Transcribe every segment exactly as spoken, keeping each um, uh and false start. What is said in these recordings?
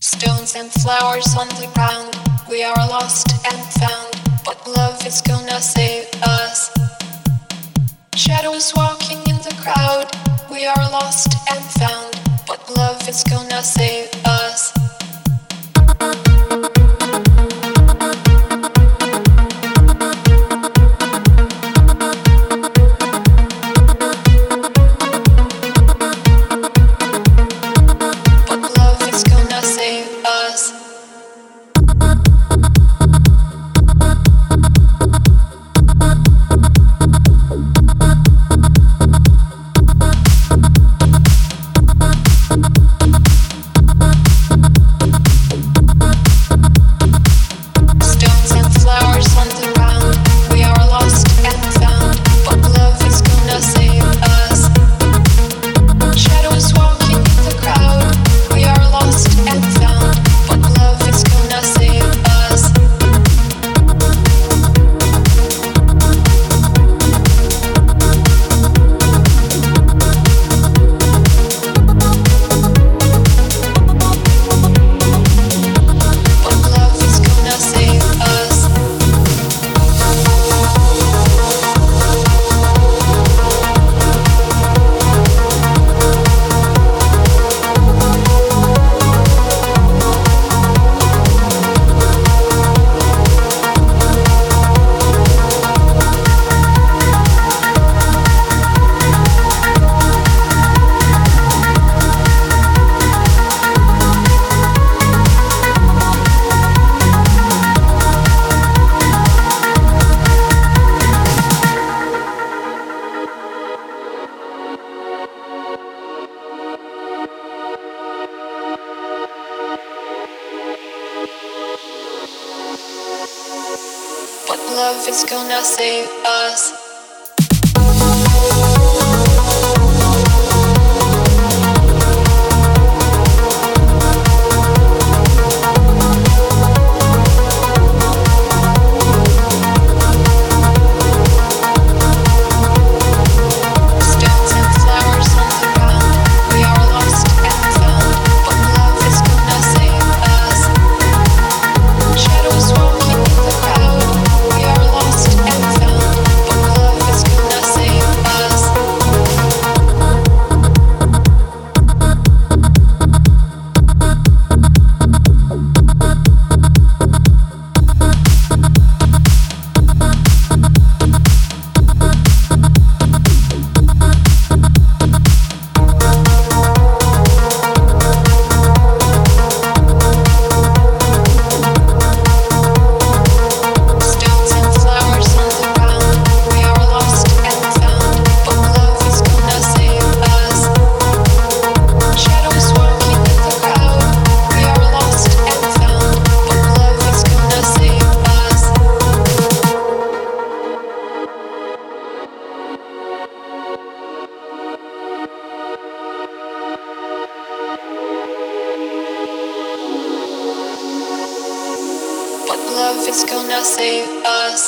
Stones and flowers on the ground. We are lost and found, but love is gonna save us. Shadows walking in the crowd. We are lost and found, but love is gonna save us. Love is gonna save us. Love is gonna save us.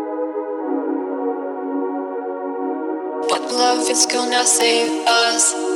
Love is gonna save us.